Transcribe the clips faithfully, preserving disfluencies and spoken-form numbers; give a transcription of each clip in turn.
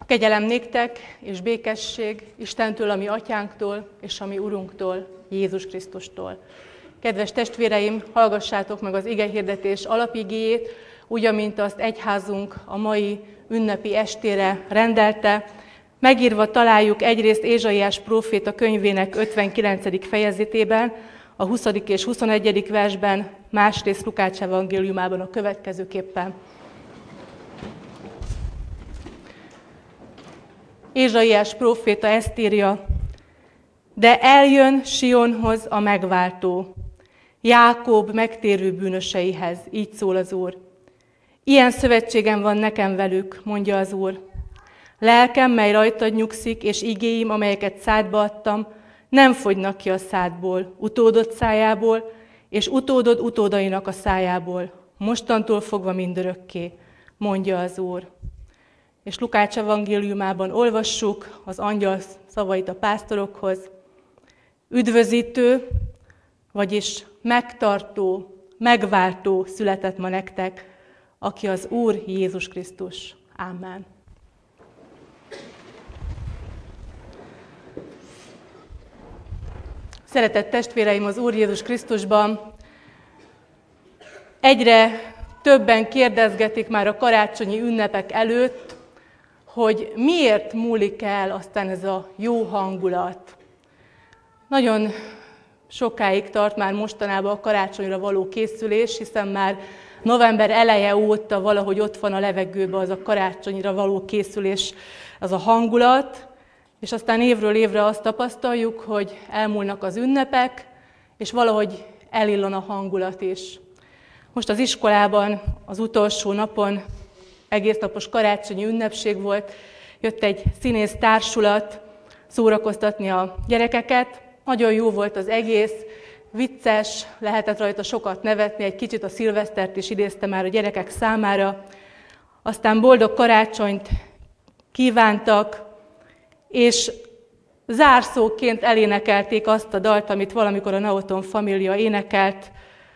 Kegyelem néktek és békesség Istentől, a mi atyánktól, és a mi Urunktól, Jézus Krisztustól. Kedves testvéreim, hallgassátok meg az igehirdetés alapigéjét, úgy, amint azt egyházunk a mai ünnepi estére rendelte. Megírva találjuk egyrészt Ézsaiás próféta könyvének ötvenkilencedik fejezetében, a huszadik és huszonegyedik versben, másrészt Lukács evangéliumában a következőképpen. Ézsaiás próféta ezt írja: de eljön Sionhoz a megváltó, Jákob megtérő bűnöseihez, így szól az Úr. Ilyen szövetségem van nekem velük, mondja az Úr. Lelkem, mely rajtad nyugszik, és igéim, amelyeket szádba adtam, nem fogynak ki a szádból, utódod szájából, és utódod utódainak a szájából, mostantól fogva mindörökké, mondja az Úr. És Lukács evangéliumában olvassuk az angyal szavait a pásztorokhoz. Üdvözítő, vagyis megtartó, megváltó született ma nektek, aki az Úr Jézus Krisztus. Ámen. Szeretett testvéreim az Úr Jézus Krisztusban, egyre többen kérdezgetik már a karácsonyi ünnepek előtt, hogy miért múlik el aztán ez a jó hangulat. Nagyon sokáig tart már mostanában a karácsonyra való készülés, hiszen már november eleje óta valahogy ott van a levegőben az a karácsonyra való készülés, az a hangulat, és aztán évről évre azt tapasztaljuk, hogy elmúlnak az ünnepek, és valahogy elillan a hangulat is. Most az iskolában az utolsó napon egésznapos karácsonyi ünnepség volt, jött egy színész társulat szórakoztatni a gyerekeket. Nagyon jó volt az egész, vicces, lehetett rajta sokat nevetni, egy kicsit a szilvesztert is idézte már a gyerekek számára. Aztán boldog karácsonyt kívántak, és zárszóként elénekelték azt a dalt, amit valamikor a Naoton família énekelt,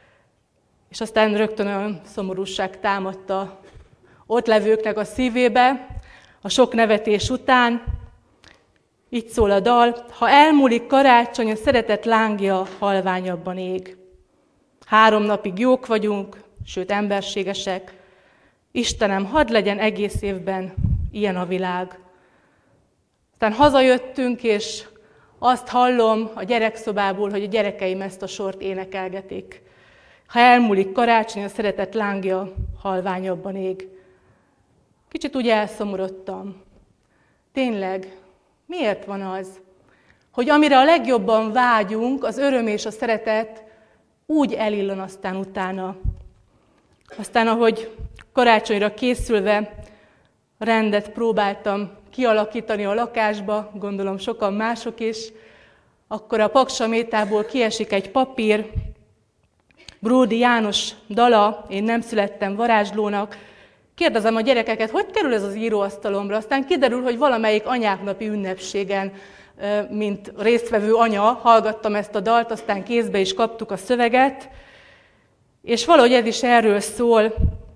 és aztán rögtön olyan szomorúság támadta ott levőknek a szívébe, a sok nevetés után. Így szól a dal: ha elmúlik karácsony, a szeretet lángja halványabban ég. Három napig jók vagyunk, sőt emberségesek. Istenem, hadd legyen egész évben ilyen a világ. Aztán hazajöttünk, és azt hallom a gyerekszobából, hogy a gyerekeim ezt a sort énekelgetik. Ha elmúlik karácsony, a szeretet lángja halványabban ég. Kicsit úgy elszomorodtam. Tényleg, miért van az, hogy amire a legjobban vágyunk, az öröm és a szeretet úgy elillan aztán utána. Aztán, ahogy karácsonyra készülve rendet próbáltam kialakítani a lakásba, gondolom sokan mások is, akkor a paksamétából kiesik egy papír, Bródi János dala, Én nem születtem varázslónak. Kérdezem a gyerekeket, hogy kerül ez az íróasztalomra, aztán kiderül, hogy valamelyik anyáknapi ünnepségen, mint résztvevő anya, hallgattam ezt a dalt, aztán kézbe is kaptuk a szöveget, és valahogy ez is erről szól.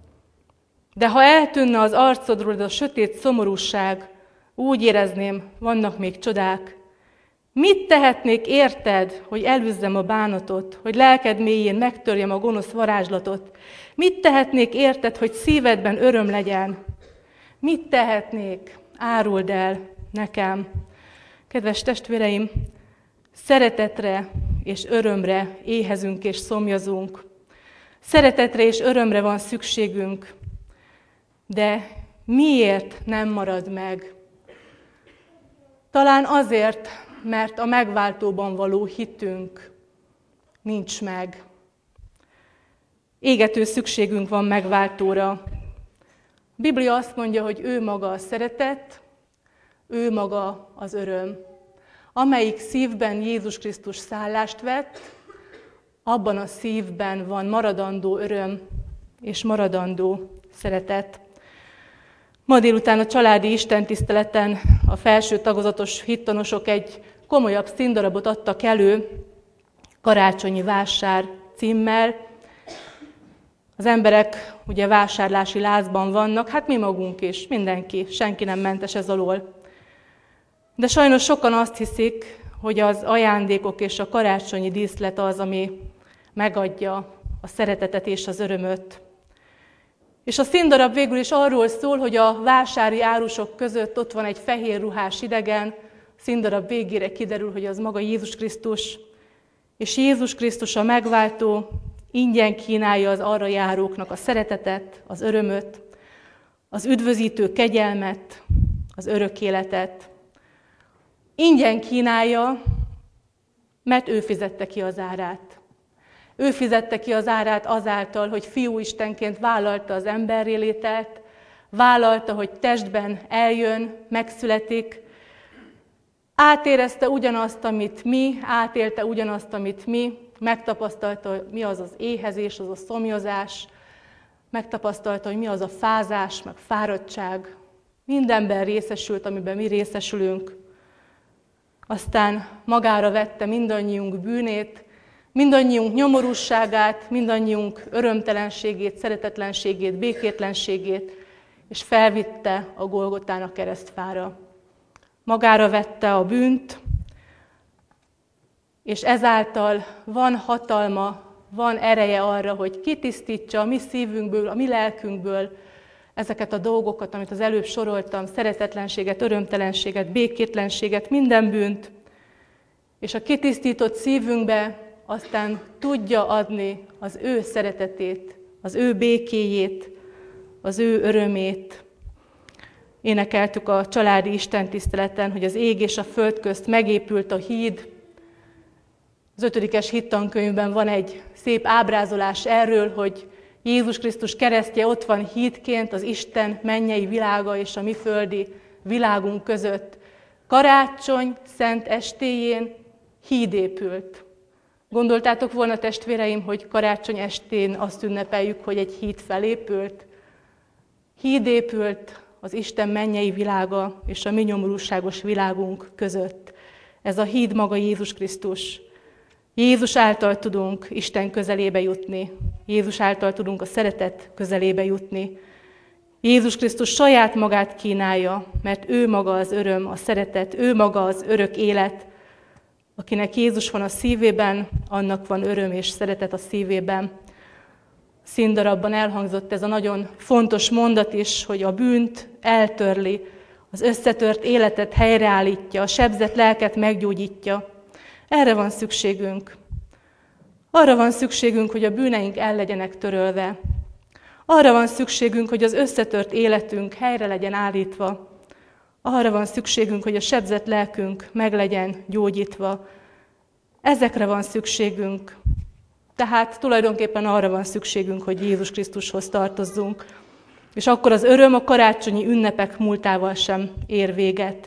De ha eltűnne az arcodról a sötét szomorúság, úgy érezném, vannak még csodák. Mit tehetnék érted, hogy elűzzem a bánatot, hogy lelked mélyén megtörjem a gonosz varázslatot? Mit tehetnék érted, hogy szívedben öröm legyen? Mit tehetnék? Áruld el nekem. Kedves testvéreim, szeretetre és örömre éhezünk és szomjazunk. Szeretetre és örömre van szükségünk, de miért nem marad meg? Talán azért, mert a megváltóban való hitünk nincs meg. Égető szükségünk van megváltóra. A Biblia azt mondja, hogy ő maga a szeretet, ő maga az öröm. Amelyik szívben Jézus Krisztus szállást vett, abban a szívben van maradandó öröm és maradandó szeretet. Ma délután a családi istentiszteleten a felső tagozatos hittanosok egy komolyabb színdarabot adtak elő, Karácsonyi vásár címmel. Az emberek ugye vásárlási lázban vannak, hát mi magunk is, mindenki, senki nem mentes ez alól. De sajnos sokan azt hiszik, hogy az ajándékok és a karácsonyi díszlet az, ami megadja a szeretetet és az örömöt. És a színdarab végül is arról szól, hogy a vásári árusok között ott van egy fehér ruhás idegen, a színdarab végére kiderül, hogy az maga Jézus Krisztus, és Jézus Krisztus a megváltó ingyen kínálja az arra járóknak a szeretetet, az örömöt, az üdvözítő kegyelmet, az örök életet. Ingyen kínálja, mert ő fizette ki az árát. Ő fizette ki az árát azáltal, hogy fiúistenként vállalta az emberré lételt, vállalta, hogy testben eljön, megszületik, átérezte ugyanazt, amit mi, átélte ugyanazt, amit mi, megtapasztalta, hogy mi az az éhezés, az a szomjazás, megtapasztalta, hogy mi az a fázás, meg fáradtság. Mindenben részesült, amiben mi részesülünk. Aztán magára vette mindannyiunk bűnét, mindannyiunk nyomorúságát, mindannyiunk örömtelenségét, szeretetlenségét, békétlenségét, és felvitte a Golgotán a keresztfára. Magára vette a bűnt, és ezáltal van hatalma, van ereje arra, hogy kitisztítsa a mi szívünkből, a mi lelkünkből ezeket a dolgokat, amit az előbb soroltam, szeretetlenséget, örömtelenséget, békétlenséget, minden bűnt, és a kitisztított szívünkbe aztán tudja adni az ő szeretetét, az ő békéjét, az ő örömét. Énekeltük a családi istentiszteleten, hogy az ég és a föld közt megépült a híd. Az ötödikes hittankönyvben van egy szép ábrázolás erről, hogy Jézus Krisztus keresztje ott van hídként az Isten mennyei világa és a mi földi világunk között. Karácsony szent estéjén híd épült. Gondoltátok volna, testvéreim, hogy karácsony estén azt ünnepeljük, hogy egy híd felépült? Híd épült az Isten mennyei világa és a mi nyomorúságos világunk között. Ez a híd maga Jézus Krisztus. Jézus által tudunk Isten közelébe jutni. Jézus által tudunk a szeretet közelébe jutni. Jézus Krisztus saját magát kínálja, mert ő maga az öröm, a szeretet, ő maga az örök élet. Akinek Jézus van a szívében, annak van öröm és szeretet a szívében. Színdarabban elhangzott ez a nagyon fontos mondat is, hogy a bűnt eltörli, az összetört életet helyreállítja, a sebzett lelket meggyógyítja. Erre van szükségünk. Arra van szükségünk, hogy a bűneink el legyenek törölve. Arra van szükségünk, hogy az összetört életünk helyre legyen állítva. Arra van szükségünk, hogy a sebzett lelkünk meg legyen gyógyítva. Ezekre van szükségünk. Tehát tulajdonképpen arra van szükségünk, hogy Jézus Krisztushoz tartozzunk. És akkor az öröm a karácsonyi ünnepek múltával sem ér véget.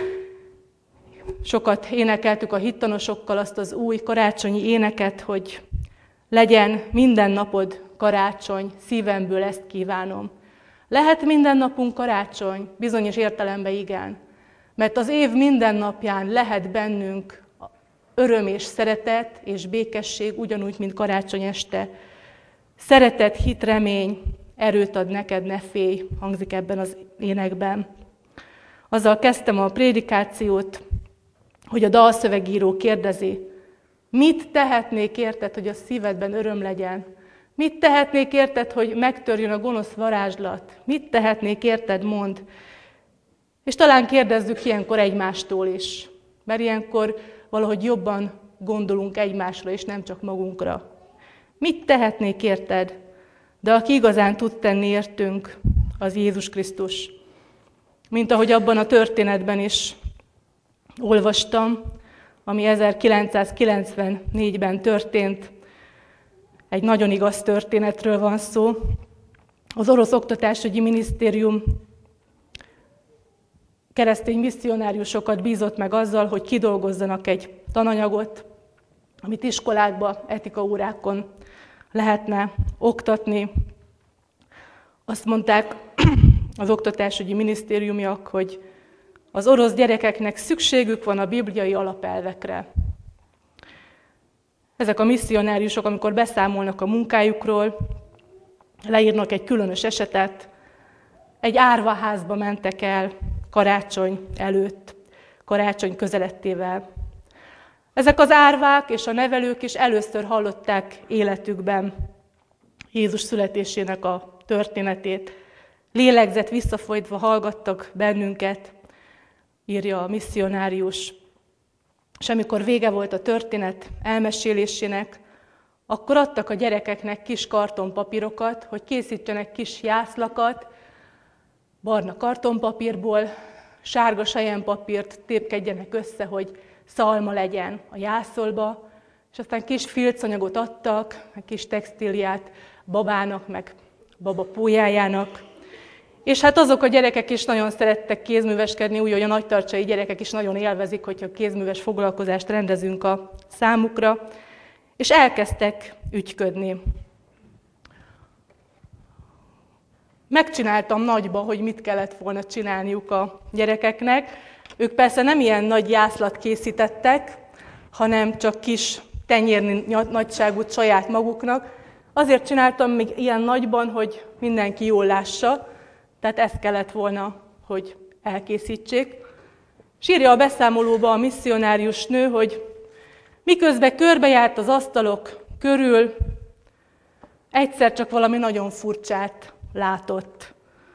Sokat énekeltük a hittanosokkal azt az új karácsonyi éneket, hogy legyen minden napod karácsony, szívemből ezt kívánom. Lehet minden napunk karácsony? Bizonyos értelemben igen. Mert az év minden napján lehet bennünk öröm és szeretet és békesség, ugyanúgy, mint karácsony este. Szeretet, hit, remény, erőt ad neked, ne félj, hangzik ebben az énekben. Azzal kezdtem a prédikációt, hogy a dalszövegíró kérdezi, mit tehetnék érted, hogy a szívedben öröm legyen? Mit tehetnék érted, hogy megtörjön a gonosz varázslat? Mit tehetnék érted, mond? És talán kérdezzük ilyenkor egymástól is, mert ilyenkor valahogy jobban gondolunk egymásra, és nem csak magunkra. Mit tehetnék érted? De aki igazán tud tenni értünk, az Jézus Krisztus. Mint ahogy abban a történetben is olvastam, ami ezerkilencszázkilencvennégyben történt. Egy nagyon igaz történetről van szó. Az orosz oktatásügyi minisztérium keresztény misszionáriusokat bízott meg azzal, hogy kidolgozzanak egy tananyagot, amit iskolákba, etikaórákon lehetne oktatni. Azt mondták az oktatásügyi minisztériumiak, hogy az orosz gyerekeknek szükségük van a bibliai alapelvekre. Ezek a misszionáriusok, amikor beszámolnak a munkájukról, leírnak egy különös esetet. Egy árvaházba mentek el karácsony előtt, karácsony közelettével. Ezek az árvák és a nevelők is először hallották életükben Jézus születésének a történetét. Lélegzet visszafolytva hallgattak bennünket, írja a misszionárius. És amikor vége volt a történet elmesélésének, akkor adtak a gyerekeknek kis kartonpapírokat, hogy készítsenek kis jászlakat, barna kartonpapírból, sárga sajenpapírt tépkedjenek össze, hogy szalma legyen a jászolba, és aztán kis filcanyagot adtak, meg kis textíliát babának, meg baba pólyájának. És hát azok a gyerekek is nagyon szerettek kézműveskedni, úgy, hogy a nagytarcsai gyerekek is nagyon élvezik, hogyha kézműves foglalkozást rendezünk a számukra, és elkezdtek ügyködni. Megcsináltam nagyba, hogy mit kellett volna csinálniuk a gyerekeknek. Ők persze nem ilyen nagy jászlat készítettek, hanem csak kis tenyérnyi nagyságút saját maguknak. Azért csináltam még ilyen nagyban, hogy mindenki jól lássa, tehát ezt kellett volna, hogy elkészítsék. És írja a beszámolóba a misszionárius nő, hogy miközben körbejárt az asztalok körül, egyszer csak valami nagyon furcsát látott.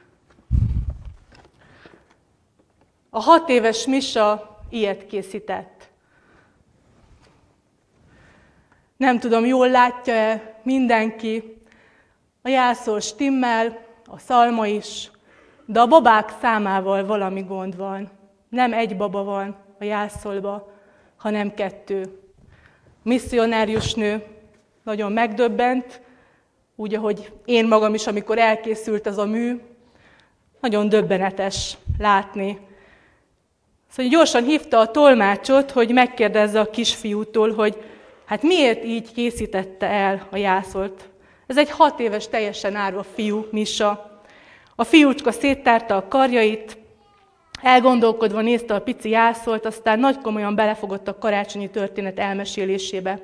A hat éves Misa ilyet készített. Nem tudom, jól látja-e mindenki, a jászol stimmel, a szalma is, de a babák számával valami gond van. Nem egy baba van a jászolba, hanem kettő. A misszionárius nő nagyon megdöbbent, úgy, ahogy én magam is, amikor elkészült ez a mű, nagyon döbbenetes látni. Szóval gyorsan hívta a tolmácsot, hogy megkérdezze a kisfiútól, hogy hát miért így készítette el a jászolt. Ez egy hat éves, teljesen árva fiú, Misa. A fiúcska széttárta a karjait, elgondolkodva nézte a pici jászolt, aztán nagy komolyan belefogott a karácsonyi történet elmesélésébe.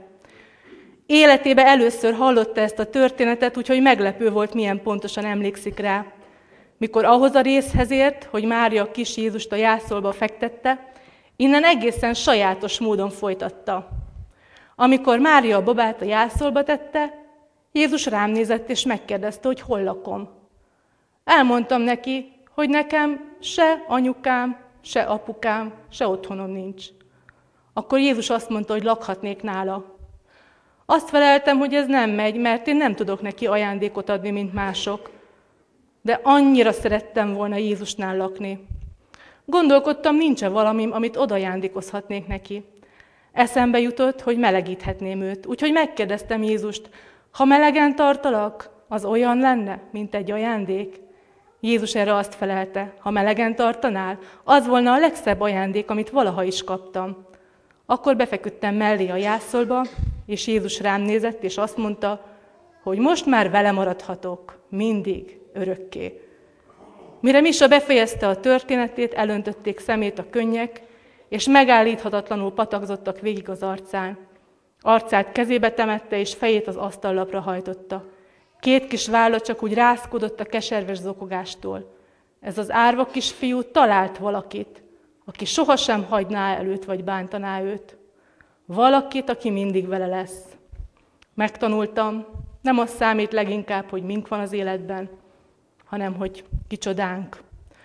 Életében először hallotta ezt a történetet, úgyhogy meglepő volt, milyen pontosan emlékszik rá. Mikor ahhoz a részhez ért, hogy Mária a kis Jézust a jászolba fektette, innen egészen sajátos módon folytatta. Amikor Mária a babát a jászolba tette, Jézus rám nézett és megkérdezte, hogy hol lakom. Elmondtam neki, hogy nekem se anyukám, se apukám, se otthonom nincs. Akkor Jézus azt mondta, hogy lakhatnék nála. Azt feleltem, hogy ez nem megy, mert én nem tudok neki ajándékot adni, mint mások. De annyira szerettem volna Jézusnál lakni. Gondolkodtam, nincs-e valamim, amit odajándékozhatnék neki. Eszembe jutott, hogy melegíthetném őt. Úgyhogy megkérdeztem Jézust, ha melegen tartalak, az olyan lenne, mint egy ajándék? Jézus erre azt felelte, ha melegen tartanál, az volna a legszebb ajándék, amit valaha is kaptam. Akkor befeküdtem mellé a jászolba, és Jézus rám nézett, és azt mondta, hogy most már vele maradhatok, mindig, örökké. Mire Misa befejezte a történetét, elöntötték szemét a könnyek, és megállíthatatlanul patakzottak végig az arcán. Arcát kezébe temette, és fejét az asztallapra hajtotta. Két kis válla csak úgy rázkodott a keserves zokogástól. Ez az árva kisfiú talált valakit, aki sohasem hagyná el őt, vagy bántaná őt. Valakit, aki mindig vele lesz. Megtanultam, nem az számít leginkább, hogy mink van az életben, hanem hogy kicsodánk.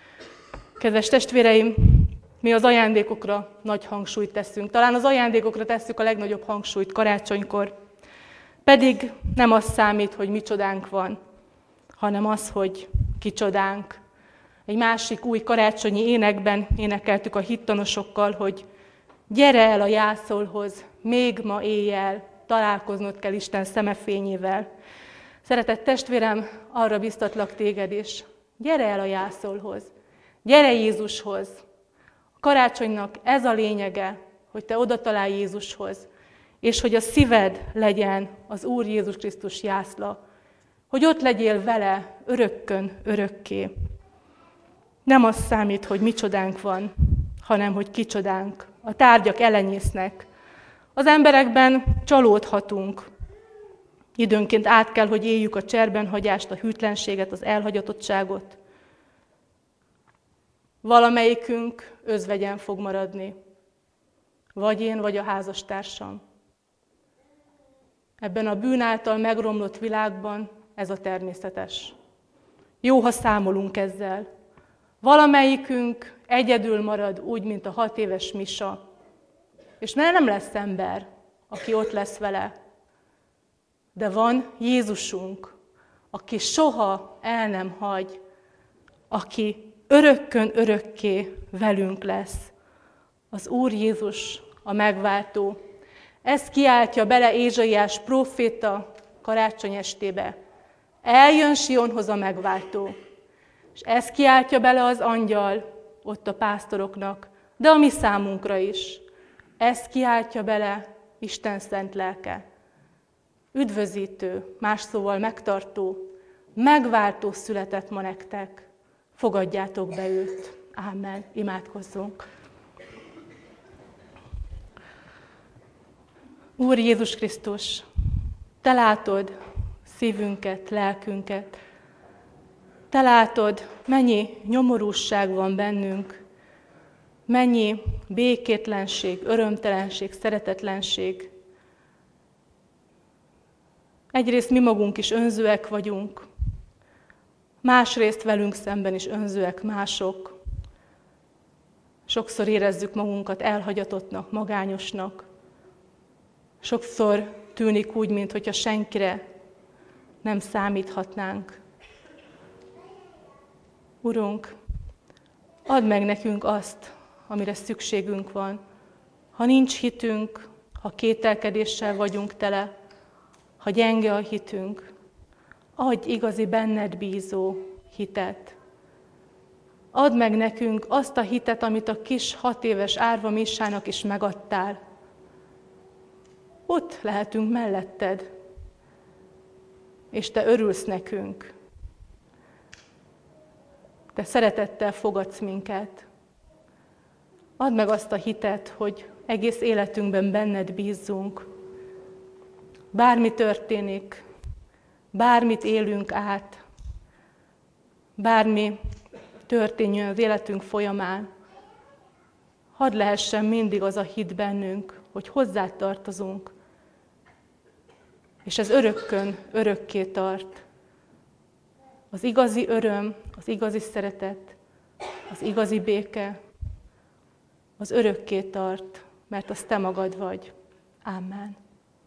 Kedves testvéreim, mi az ajándékokra nagy hangsúlyt teszünk. Talán az ajándékokra tesszük a legnagyobb hangsúlyt karácsonykor. Pedig nem az számít, hogy micsodánk van, hanem az, hogy kicsodánk. Egy másik új karácsonyi énekben énekeltük a hittanosokkal, hogy gyere el a jászolhoz, még ma éjjel találkoznod kell Isten szemefényével. Szeretett testvérem, arra biztatlak téged is, gyere el a jászolhoz, gyere Jézushoz. A karácsonynak ez a lényege, hogy te oda találj Jézushoz, és hogy a szíved legyen az Úr Jézus Krisztus jászla, hogy ott legyél vele örökkön, örökké. Nem az számít, hogy micsodánk van, hanem hogy kicsodánk. A tárgyak elenyésznek. Az emberekben csalódhatunk. Időnként át kell, hogy éljük a cserbenhagyást, a hűtlenséget, az elhagyatottságot. Valamelyikünk özvegyen fog maradni. Vagy én, vagy a házastársam. Ebben a bűn által megromlott világban ez a természetes. Jó, ha számolunk ezzel. Valamelyikünk egyedül marad úgy, mint a hat éves Misa. És mert nem lesz ember, aki ott lesz vele. De van Jézusunk, aki soha el nem hagy, aki örökkön örökké velünk lesz. Az Úr Jézus, a megváltó. Ezt kiáltja bele Ézsaiás próféta karácsony estébe. Eljön Sionhoz a megváltó. És ezt kiáltja bele az angyal ott a pásztoroknak, de a mi számunkra is. Ezt kiáltja bele Isten szent lelke. Üdvözítő, más szóval megtartó, megváltó született ma nektek. Fogadjátok be őt. Ámen. Imádkozzunk. Úr Jézus Krisztus, Te látod szívünket, lelkünket. Te látod, mennyi nyomorúság van bennünk, mennyi békétlenség, örömtelenség, szeretetlenség. Egyrészt mi magunk is önzőek vagyunk, másrészt velünk szemben is önzőek mások. Sokszor érezzük magunkat elhagyatottnak, magányosnak. Sokszor tűnik úgy, mintha senkire nem számíthatnánk. Urunk, add meg nekünk azt, amire szükségünk van. Ha nincs hitünk, ha kételkedéssel vagyunk tele, ha gyenge a hitünk, adj igazi benned bízó hitet. Add meg nekünk azt a hitet, amit a kis hat éves Árva Misának is megadtál. Ott lehetünk melletted, és Te örülsz nekünk. Te szeretettel fogadsz minket. Add meg azt a hitet, hogy egész életünkben benned bízzunk. Bármi történik, bármit élünk át, bármi történjön az életünk folyamán, hadd lehessen mindig az a hit bennünk, hogy hozzád tartozunk, és ez örökkön, örökké tart. Az igazi öröm, az igazi szeretet, az igazi béke, az örökké tart, mert az Te magad vagy. Ámen.